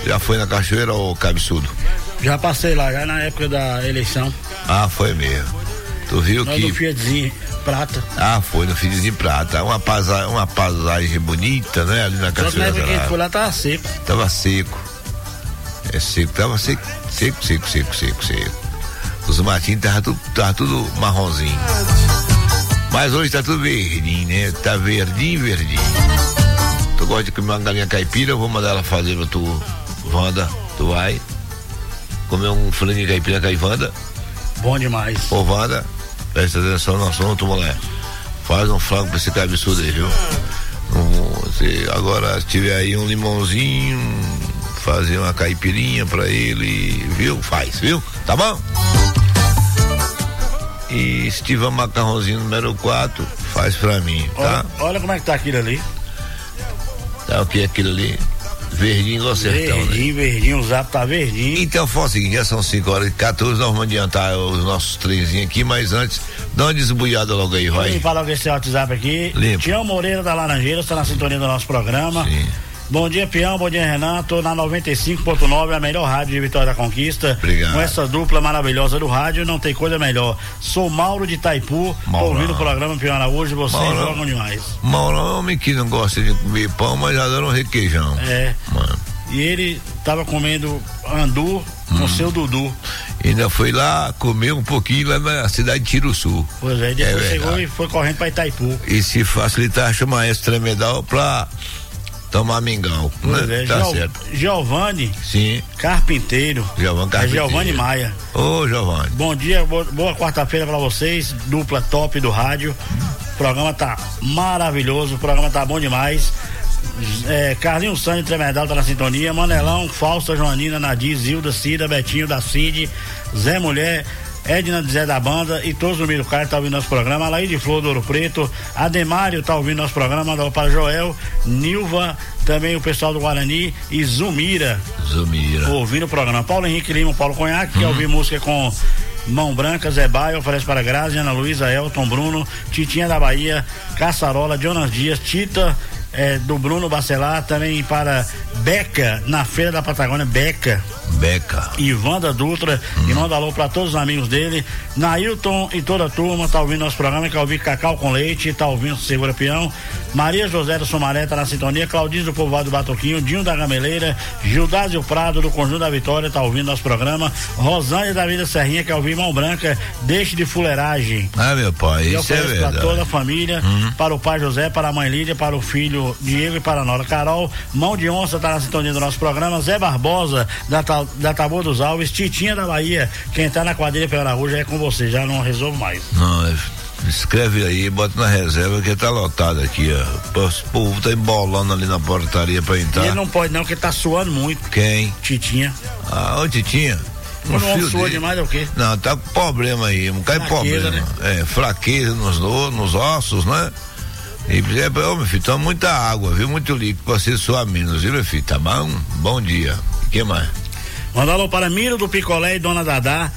Já foi na cachoeira, ô Cabeçudo? Já passei lá, já na época da eleição. Ah, foi mesmo. Tu viu nós que... No Fiatzinho Prata. Ah, foi no Fiatzinho Prata. Uma paisagem bonita, né? Ali na cachoeira. Só que na época que a gente foi lá tava seco. Tava seco. Tava seco. Os matinhos tava tudo marronzinho. Mas hoje tá tudo verdinho, né? Tá verdinho. Tu gosta de comer uma galinha caipira? Eu vou mandar ela fazer pra tu, Wanda. Tu vai comer um frango caipira com a Wanda? Bom demais. Ô, Wanda, presta atenção no assunto, moleque. Faz um frango pra esse cabeçudo aí, viu? Agora, se tiver aí um limãozinho, fazer uma caipirinha pra ele, viu? Faz, viu? Tá bom? E se tiver um macarrãozinho número 4, faz pra mim, tá? Olha como é que tá aquilo ali. Tá o que é aquilo ali? Verdinho igual sertão, verdinho, o zap tá verdinho. Então foi o seguinte, já são 5h14, nós vamos adiantar os nossos trenzinhos aqui, mas antes, dá uma desbuiada logo aí, vai. Vamos falar com esse WhatsApp aqui. Tião Moreira da Laranjeira está na sintonia do nosso programa. Sim. Bom dia, Pião, bom dia, Renan. Tô na 95.9, a melhor rádio de Vitória da Conquista. Obrigado. Com essa dupla maravilhosa do rádio, não tem coisa melhor. Sou Mauro de Itaipu, tô ouvindo o programa Pião Araújo, vocês jogam demais. Mauro é um homem que não gosta de comer pão, mas já dando um requeijão. Mano. E ele tava comendo andu com seu Dudu. Ainda foi lá comer um pouquinho lá na cidade de Tiruçu. Pois é, depois chegou e foi correndo pra Itaipu. E se facilitar, chamar esse tremedal pra tomar mingau, né? Tá certo. Giovanni. Sim. Carpinteiro. Giovanni Maia. Ô, Giovanni. Bom dia, boa quarta-feira pra vocês, dupla top do rádio. O programa tá maravilhoso, o programa tá bom demais. Carlinhos Santos Tremedal tá na sintonia. Manelão, Fausta, Joanina, Nadir, Zilda, Cida, Betinho da Cid, Zé Mulher, Edna de Zé da Banda e todos do Miro Caio tá ouvindo nosso programa. Alaí de Flor do Ouro Preto, Ademário tá ouvindo nosso programa, mandou para Joel, Nilva, também o pessoal do Guarani e Zumira ouvindo o programa. Paulo Henrique Lima, Paulo Conhaque, quer ouvir música com Mão Branca, Zé Baio, oferece para Grazi, Ana Luísa, Elton, Bruno, Titinha da Bahia, Caçarola, Jonas Dias, Tita, do Bruno Bacelar, também para Beca, na Feira da Patagônia, Beca. E Wanda Dutra, e manda alô para todos os amigos dele. Nailton e toda a turma tá ouvindo nosso programa, quer ouvir Cacau com Leite, tá ouvindo Segura Peão. Maria José do Sumaré tá na sintonia, Claudinho do Povoado do Batoquinho, Dinho da Gameleira, Gildásio Prado do Conjunto da Vitória tá ouvindo nosso programa. Rosângela da Vida Serrinha quer ouvir Mão Branca, Deixe de Fuleiragem. Ah, meu pai, isso é verdade. Para toda a família, para o pai José, para a mãe Lídia, para o filho Diego e para a nora Carol. Mão de Onça tá na sintonia do nosso programa. Zé Barbosa da Taboa dos Alves, Titinha da Bahia, quem tá na quadrilha Pião Araújo é com você, já não resolvo mais. Não, escreve aí, bota na reserva que tá lotado aqui, ó. O povo tá embolando ali na portaria pra entrar. E ele não pode não, porque tá suando muito. Quem? Titinha. Ah, ô Titinha. Não sua demais é o quê? Não, tá com problema aí, não cai problema. Né? Fraqueza nos ossos, né? E, meu filho, toma muita água, viu? Muito líquido pra você suar menos, viu, meu filho? Tá bom? Bom dia. O que mais? Manda alô para Miro do Picolé e Dona Dadá.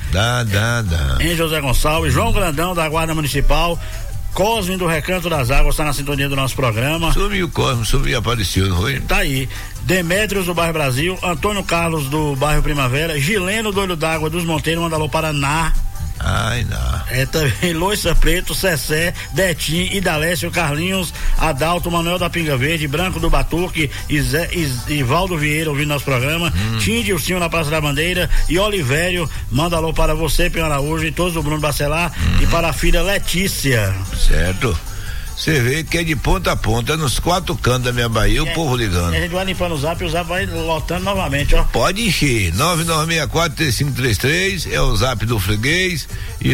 Em José Gonçalves, João Grandão da Guarda Municipal, Cosme do Recanto das Águas tá na sintonia do nosso programa. Sumiu o Cosme, apareceu, não foi? Tá aí. Demétrios do bairro Brasil, Antônio Carlos do bairro Primavera, Gileno do Olho d'Água dos Monteiros, manda alô para Ná. Ai, não. Também Loiça Preto, Cessé, Detim, Idalécio, Carlinhos, Adalto, Manuel da Pinga Verde, Branco do Batuque, Ivaldo Vieira ouvindo nosso programa, Tim Dilcinho na Praça da Bandeira e Olivério, manda alô para você, Pião Araújo, e todos do Bruno Bacelar e para a filha Letícia. Certo. Você vê que é de ponta a ponta, nos 4 cantos da minha Bahia, o povo ligando. A gente vai limpando o zap e o zap vai lotando novamente, ó. Pode encher, 9964-3533 é o zap do freguês e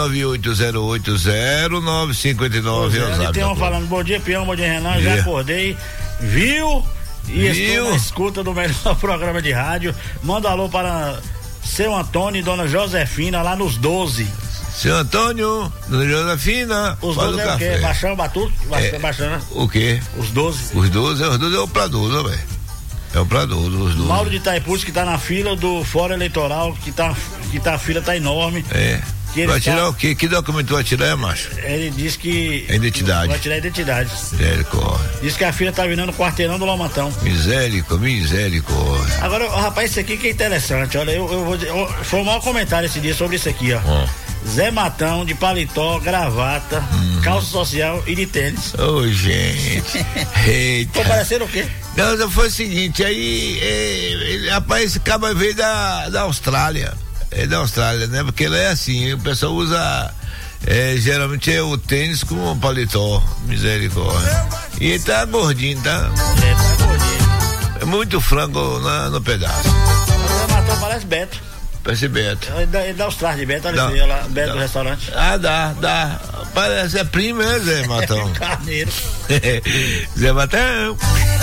998080959 é o zap. Tem um falando, bom dia, Pião, bom dia, Renan, já acordei, viu? Estou na escuta do melhor programa de rádio. Manda alô para seu Antônio e dona Josefina lá nos 12. Seu Antônio, dona Josefina. Os 12 é o quê? Baixão, Batuque? Baixão. O quê? Os 12. Os 12 é o Pradoso, velho. É o Pradoso, os 12. Mauro de Itaipu que tá na fila do Fórum Eleitoral, que a fila tá enorme. Vai tirar o quê? Que documento vai tirar, macho? Ele disse que... A identidade. Vai tirar a identidade. Misericórdia. Diz que a filha tá vindo no quarteirão do Lomatão. Misericórdia. Agora, rapaz, isso aqui que é interessante. Olha, eu vou dizer, foi o maior comentário esse dia sobre isso aqui, ó. Zé Matão de paletó, gravata, calça social e de tênis. Ô, gente. Eita. Tô parecendo o quê? Não, foi o seguinte, aí, rapaz, esse cabo veio da Austrália. É da Austrália, né? Porque lá é assim, o pessoal usa geralmente o tênis com o paletó, misericórdia. E ele tá gordinho, tá? Tá gordinho. É muito frango no pedaço. O Zé Matão parece Beto. Parece Beto. Ele dá os trajes de Beto, olha assim, lá, Beto do restaurante. Dá. Parece, primo, né, Zé Matão? Carneiro. Zé Matão.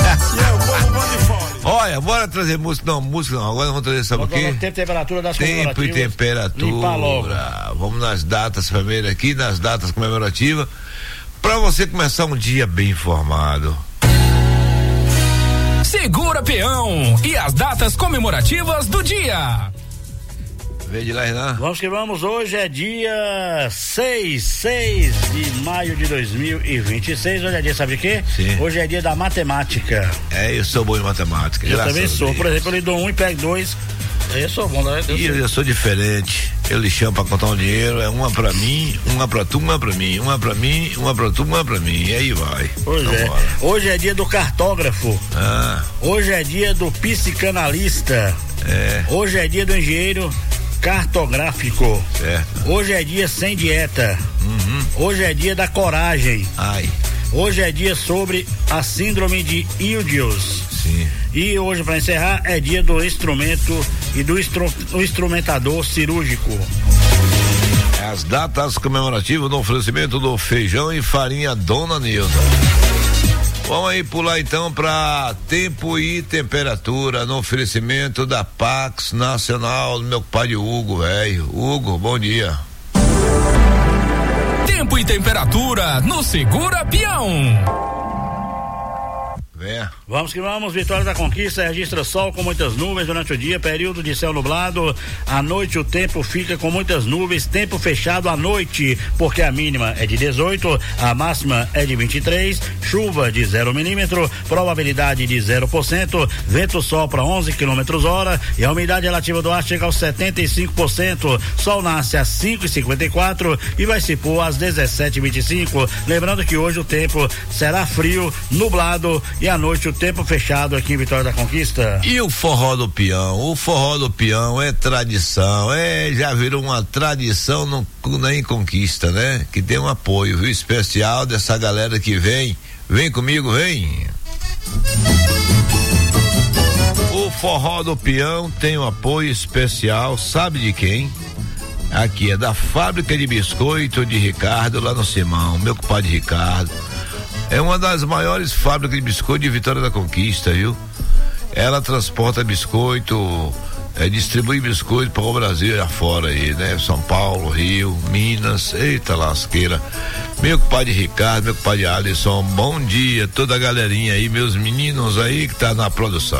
Olha, bora trazer música. Não, agora vamos trazer, sabe o quê? Tempo e temperatura das Tempo e temperatura. Vamos nas datas primeiro aqui, nas datas comemorativas, pra você começar um dia bem informado. Segura Peão e as datas comemorativas do dia. Vem de lá, Renan. Vamos que vamos, hoje é dia 6 de maio de 2026, hoje é dia, sabe de quê? Sim. Hoje é dia da matemática. Eu sou bom em matemática. Eu também sou, por exemplo, eu lhe dou 1 e pego 2, eu sou bom, né? Eu sou diferente, eu lhe chamo pra contar um dinheiro, é uma pra mim, uma pra tu, uma pra mim, uma pra mim, uma pra tu, uma pra mim, e aí vai. Pois é, hoje é dia do cartógrafo, hoje é dia do psicanalista, hoje é dia do engenheiro cartográfico. Certo. Hoje é dia sem dieta. Hoje é dia da coragem. Hoje é dia sobre a síndrome de Ildius. Sim. E hoje, para encerrar, é dia do instrumento e do instrumentador cirúrgico. As datas comemorativas no oferecimento do feijão e farinha Dona Nilda. Vamos aí pular então para tempo e temperatura no oferecimento da Pax Nacional do meu pai Hugo, velho. Hugo, bom dia. Tempo e temperatura no Segura Peão. Vamos que vamos, Vitória da Conquista registra sol com muitas nuvens durante o dia, período de céu nublado, à noite o tempo fica com muitas nuvens, tempo fechado à noite, porque a mínima é de 18, a máxima é de 23, chuva de 0 milímetro, probabilidade de 0%, vento sopra 11 km/h e a umidade relativa do ar chega aos 75%, sol nasce às 5h54 e vai se pôr às 17h25, lembrando que hoje o tempo será frio, nublado e à noite o tempo fechado aqui em Vitória da Conquista. E o forró do peão? O forró do peão é tradição, já virou uma tradição em Conquista, né? Que tem um apoio, viu? Especial dessa galera que vem comigo, vem. O forró do peão tem um apoio especial, sabe de quem? Aqui é da fábrica de biscoito de Ricardo, lá no Simão, meu compadre Ricardo. É uma das maiores fábricas de biscoito de Vitória da Conquista, viu? Ela transporta biscoito, distribui biscoito para o Brasil e afora aí, né? São Paulo, Rio, Minas, eita lasqueira. Meu compadre Ricardo, meu compadre Alisson, bom dia, toda a galerinha aí, meus meninos aí que tá na produção.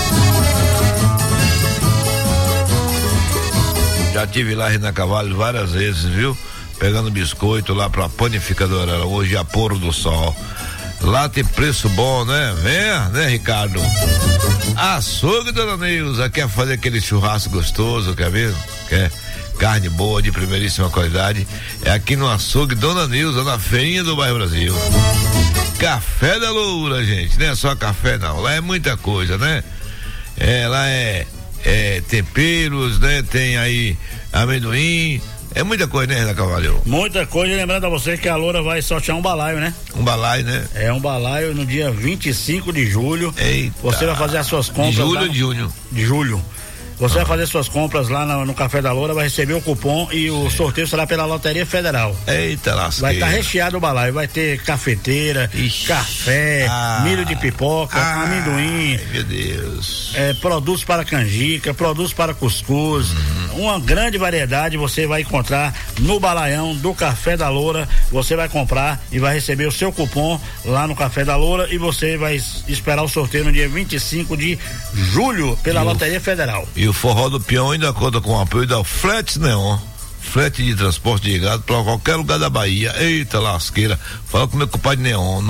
Já tive lá na Cavalho várias vezes, viu? Pegando biscoito lá pra panificadora, hoje a pôr do sol. Lá tem preço bom, né? Venha, né, Ricardo? Açougue, dona Neuza, quer fazer aquele churrasco gostoso, quer ver? Quer carne boa, de primeiríssima qualidade? É aqui no açougue Dona Neuza, na feirinha do Bairro Brasil. Café da Loura, gente, não é só café não, lá é muita coisa, né? Lá é temperos, né? Tem aí amendoim. É muita coisa, né, Renan Carvalho? Muita coisa, lembrando a você que a Loura vai sortear um balaio, né? Um balaio, né? É um balaio no dia 25 de julho. Eita. Você vai fazer as suas compras. De julho ou de junho? De julho. Você vai fazer suas compras lá no Café da Loura, vai receber o cupom e o sorteio será pela Loteria Federal. Eita lasqueira. Vai estar recheado o balaio, vai ter cafeteira, café, milho de pipoca, amendoim. Meu Deus. Produtos para canjica, produtos para cuscuz, uma grande variedade você vai encontrar no balaião do Café da Loura. Você vai comprar e vai receber o seu cupom lá no Café da Loura e você vai esperar o sorteio no dia 25 de julho pela Loteria Federal. E o forró do peão ainda conta com o apoio da Flex Neon. frete de transporte de gado para qualquer lugar da Bahia. Eita lasqueira, fala com meu compadre Neon,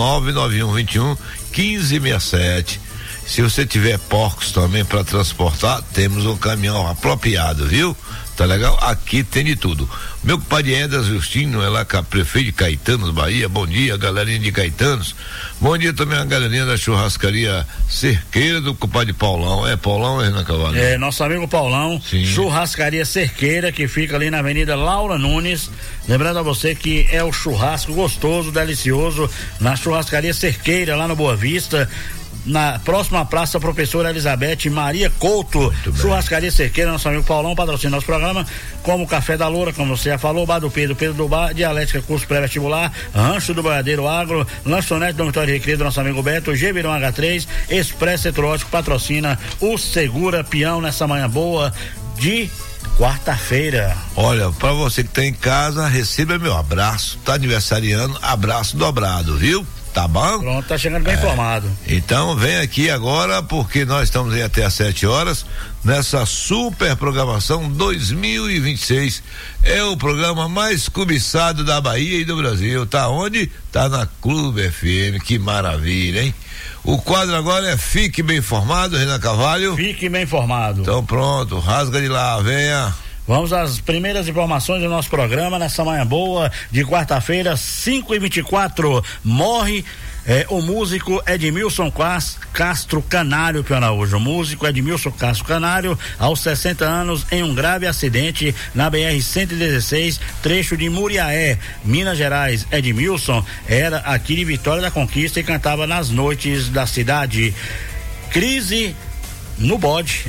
99121-1567. Se você tiver porcos também para transportar, temos um caminhão apropriado, viu? Tá legal? Aqui tem de tudo. Meu compadre Edas Justino, é lá com a prefeito de Caetanos, Bahia. Bom dia, galerinha de Caetanos. Bom dia também a galerinha da churrascaria Cerqueira do compadre Paulão. É Paulão, Renan Cavalho? É, nosso amigo Paulão. Sim. Churrascaria Cerqueira, que fica ali na Avenida Laura Nunes. Lembrando a você que é o churrasco gostoso, delicioso, na churrascaria Cerqueira, lá no Boa Vista. Na próxima praça, professora Elizabeth Maria Couto, churrascaria Cerqueira, nosso amigo Paulão patrocina nosso programa, como o Café da Loura, como você já falou, Bar do Pedro do Bar, Dialética, curso pré-vestibular, Rancho do Boiadeiro Agro, Lanchonete Dormitório Recreio do nosso amigo Beto, Gebirão H3, Expresso Etrológico patrocina o Segura Peão nessa manhã boa de quarta-feira. Olha, pra você que tá em casa, receba meu abraço, tá aniversariando, abraço dobrado, viu? Tá bom? Pronto, tá chegando bem informado. Então vem aqui agora, porque nós estamos aí até às 7 horas, nessa super programação 2026. É o programa mais cobiçado da Bahia e do Brasil. Tá onde? Tá na Clube FM, que maravilha, hein? O quadro agora é Fique Bem Informado, Renan Cavalho. Fique bem informado. Então pronto, rasga de lá, venha. Vamos às primeiras informações do nosso programa nessa manhã boa de quarta-feira, 5h24. Morre o músico Edmilson Castro Canário, Pianaújo. O músico Edmilson Castro Canário, aos 60 anos, em um grave acidente na BR-116, trecho de Muriaé, Minas Gerais. Edmilson era aqui de Vitória da Conquista e cantava nas noites da cidade. Crise no bode.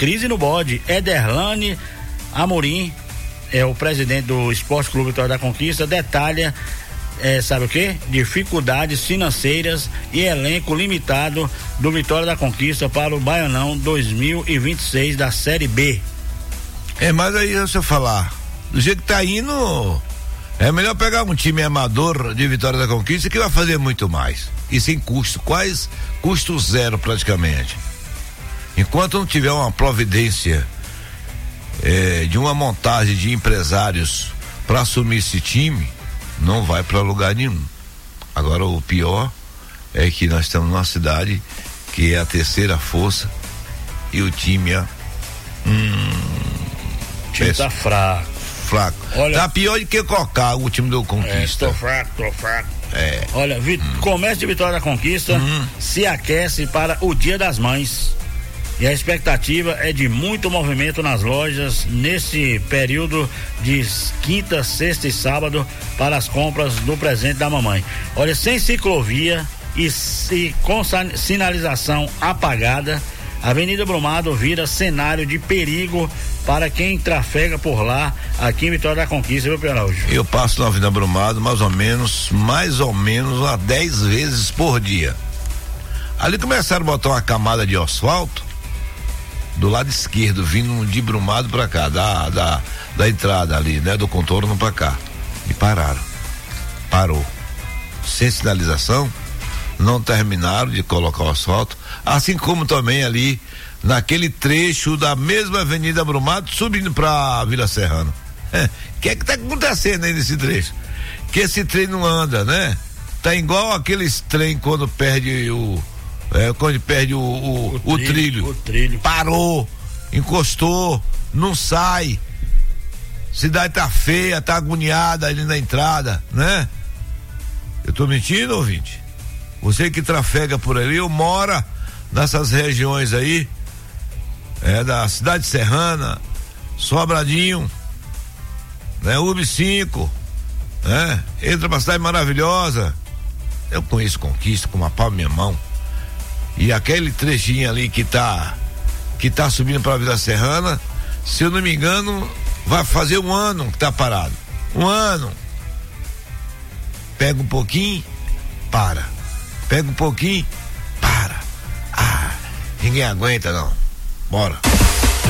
Ederlane Amorim, é o presidente do Esporte Clube Vitória da Conquista, detalha, sabe o quê? Dificuldades financeiras e elenco limitado do Vitória da Conquista para o Baianão 2026 da Série B. Mas aí se eu falar, do jeito que tá indo, é melhor pegar um time amador de Vitória da Conquista que vai fazer muito mais. E sem custo, custo zero praticamente. Enquanto não tiver uma providência de uma montagem de empresários para assumir esse time, não vai para lugar nenhum. Agora o pior é que nós estamos numa cidade que é a terceira força e o time tá fraco. Olha, tá pior do que Cocá, o time do Conquista. Tô fraco. Olha, comércio de Vitória da Conquista se aquece para o Dia das Mães. E a expectativa é de muito movimento nas lojas nesse período de quinta, sexta e sábado para as compras do presente da mamãe. Olha, sem ciclovia e com sinalização apagada, a Avenida Brumado vira cenário de perigo para quem trafega por lá, aqui em Vitória da Conquista, viu, Pianaújo? Eu passo na Avenida Brumado mais ou menos umas 10 vezes por dia. Ali começaram a botar uma camada de asfalto do lado esquerdo, vindo de Brumado pra cá, da entrada ali, né? Do contorno pra cá. E parou. Sem sinalização, não terminaram de colocar o asfalto, assim como também ali, naquele trecho da mesma Avenida Brumado, subindo pra Vila Serrana. O que é que tá acontecendo aí nesse trecho? Que esse trem não anda, né? Tá igual aqueles trem quando perde o trilho. Parou, encostou, não sai. Cidade tá feia, tá agoniada ali na entrada, né? Eu tô mentindo, ouvinte? Você que trafega por ali, ou mora nessas regiões aí, da cidade serrana, Sobradinho, né? UB5, né? Entra pra cidade maravilhosa. Eu conheço Conquista com uma palma na minha mão. E aquele trechinho ali que tá subindo para a Vila Serrana, se eu não me engano, vai fazer 1 ano que tá parado. 1 ano. Pega um pouquinho, para. Pega um pouquinho, para. Ninguém aguenta não. Bora.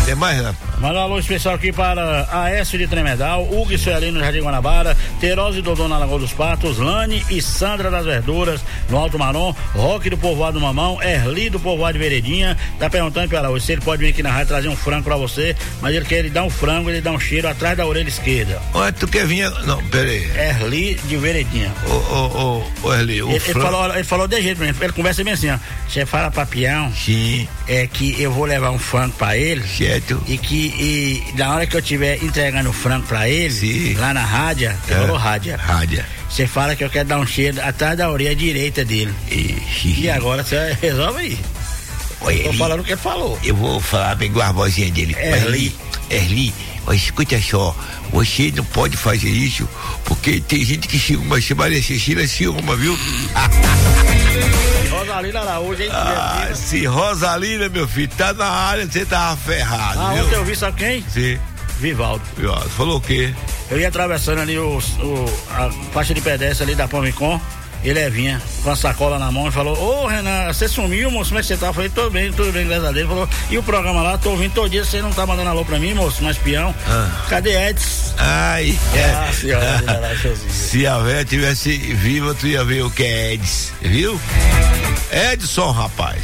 Tem mais, né? Manda um alô especial aqui para Aécio de Tremedal, Hugo e Sueli no Jardim Guanabara, Terosa e Dodô na Lagoa dos Patos, Lani e Sandra das Verduras no Alto Marom, Roque do Povoado do Mamão, Erli do Povoado de Veredinha. Tá perguntando para hoje se ele pode vir aqui na rádio trazer um frango pra você, mas ele dá um frango, ele dá um cheiro atrás da orelha esquerda. Olha, tu quer vir? Não, peraí. Erli de Veredinha. Ô, Erli, ele falou de jeito pra mim, ele conversa bem assim, ó. Você fala pra peão. Sim. É que eu vou levar um frango pra ele. Certo. E na hora que eu estiver entregando o frango pra ele, sim, lá na rádio, ele falou rádio. Você fala que eu quero dar um cheiro atrás da orelha direita dele. E agora você resolve aí. Tô falando o que ele falou. Eu vou falar bem com a vozinha dele. Erli, escuta só, você não pode fazer isso, porque tem gente que ciúma, se Maria Cecília ciúma, viu? Rosalina Araújo, hein? Se Rosalina, meu filho, tá na área, você tava ferrado, viu? Ontem eu vi, sabe quem? Sim. Vivaldo. Falou o quê? Eu ia atravessando ali a faixa de pedestre ali da Pomicom, ele vinha com a sacola na mão e falou: ô Renan, você sumiu, moço, como é que você tá? Eu falei: tudo bem, graças a Deus. Ele falou: e o programa lá, tô ouvindo todo dia, você não tá mandando alô pra mim, moço, mais peão? Cadê Edson? Ai, senhora, se a velha tivesse viva, tu ia ver o que é Edson, viu? Edson, rapaz.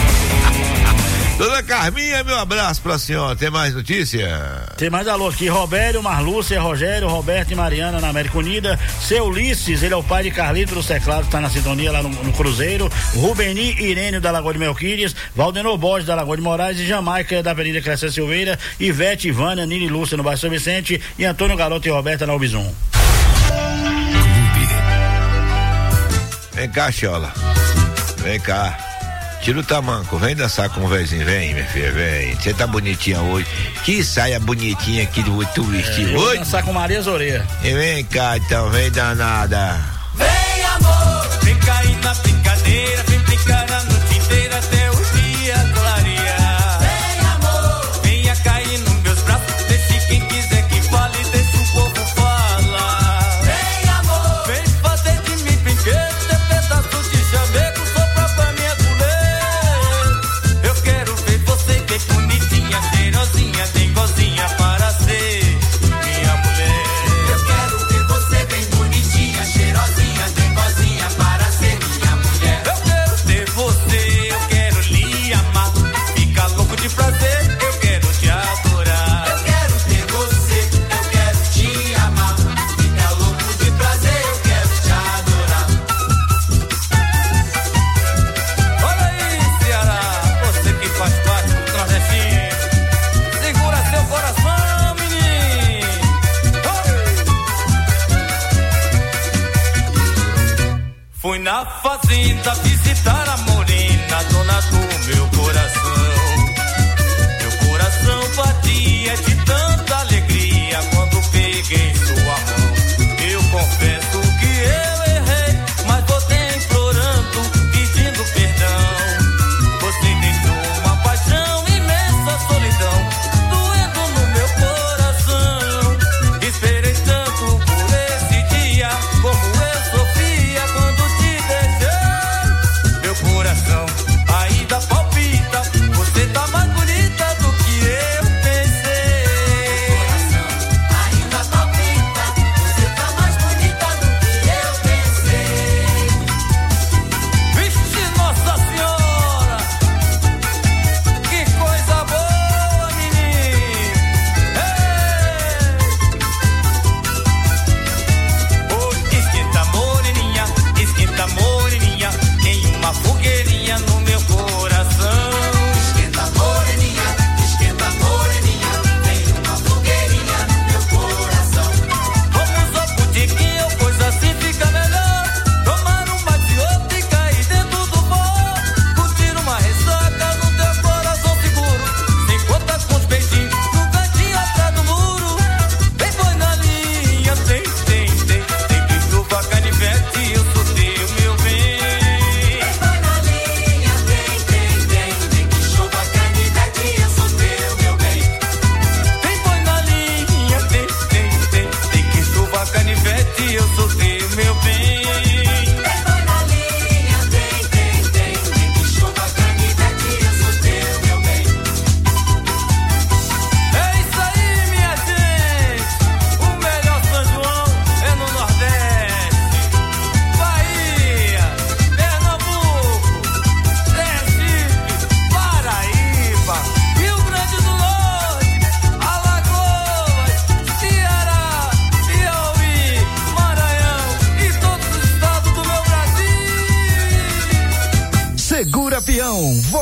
Dona Carminha, meu abraço pra senhora. Tem mais notícia? Tem mais alô aqui. Robério, Marlúcia, Rogério, Roberto e Mariana na América Unida. Seu Ulisses, ele é o pai de Carlito dos Teclados, tá na sintonia lá no Cruzeiro. Rubeni Irênio da Lagoa de Melquídeas. Valdenor Borges da Lagoa de Moraes e Jamaica da Avenida Crescente Silveira. Ivete, Ivânia, Nini Lúcia no bairro São Vicente e Antônio Garoto e Roberta na Ubizum. Vem cá, Xiola. Vem cá. Tira o tamanco, vem dançar com o vézinho, vem, minha filha, vem. Você tá bonitinha hoje. Que saia bonitinha aqui do tu vestir hoje. Vou dançar com Maria Zoreia. E vem cá, então, vem danada. Vem, amor, vem cair na brincadeira, vem brincar a noite inteira até o dia clarear. Vem, amor, venha cair nos meus braços, deixe quem quiser que fale, deixa o povo falar. Vem, amor, vem fazer de mim brinquedo, ter pedaço de chameco, sopra pra minha mulher. Eu quero ver você bem bonitinha, cheirosinha, tem gozinha para ser minha mulher. Eu quero ver você bem bonitinha, cheirosinha, tem gozinha para ser minha mulher. Eu quero ter você, eu quero lhe amar, fica louco de prazer, eu quero te adorar. Eu quero ter você, eu quero te amar, fica louco de prazer, eu quero te adorar. Olha aí, Ceará, você que faz parte do Nordestino, segura seu coração, menino. Fui na fazenda visitar a morena, dona do meu coração. Meu coração batia de tanta alegria quando peguei sua mão. Eu confesso que eu errei, mas voltei implorando, pedindo perdão. Você deixou uma paixão, imensa solidão, doendo no meu coração. Esperei tanto por esse dia, como eu sofria quando te deixei. Eu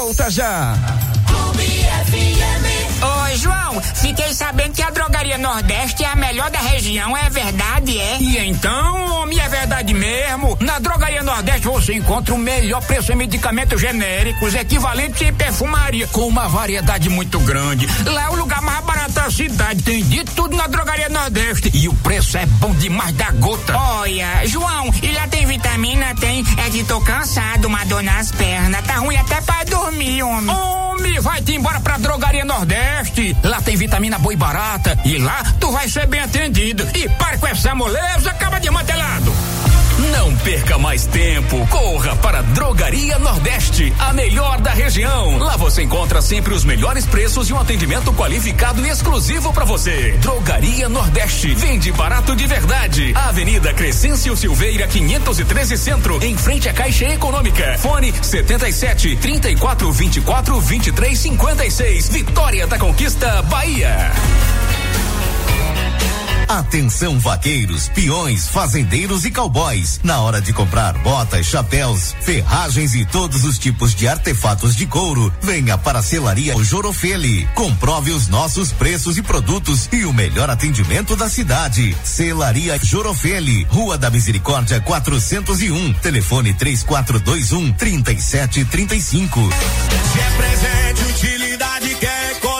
volta já. Ô, João, fiquei sabendo que a Drogaria Nordeste é a melhor da região, é verdade, é? E então, homem, é verdade mesmo. Na Drogaria Nordeste você encontra o melhor preço em medicamentos genéricos, equivalentes em perfumaria, com uma variedade muito grande. Lá é o lugar mais barato da cidade, tem de tudo na Drogaria Nordeste. E o preço é bom demais da gota. Olha, João, e lá tem vitamina? Tem. É que tô cansado, uma dor nas pernas. Tá ruim até pra dormir, homem. Homem, vai-te embora pra Drogaria Nordeste. Lá tem vitamina boa e barata. E lá tu vai ser bem atendido. E pare com essa moleza, acaba de mantelado. Não perca mais tempo. Corra para Drogaria Nordeste, a melhor da região. Lá você encontra sempre os melhores preços e um atendimento qualificado e exclusivo para você. Drogaria Nordeste, vende barato de verdade. Avenida Crescêncio Silveira, 513 Centro, em frente à Caixa Econômica. Fone 77 34 24 23 56. Vitória da Conquista, Bahia. Atenção vaqueiros, peões, fazendeiros e cowboys. Na hora de comprar botas, chapéus, ferragens e todos os tipos de artefatos de couro, venha para a Selaria Jorofeli. Comprove os nossos preços e produtos e o melhor atendimento da cidade. Selaria Jorofeli, Rua da Misericórdia 401, telefone 3421-3735. Se é presente, utilidade, quer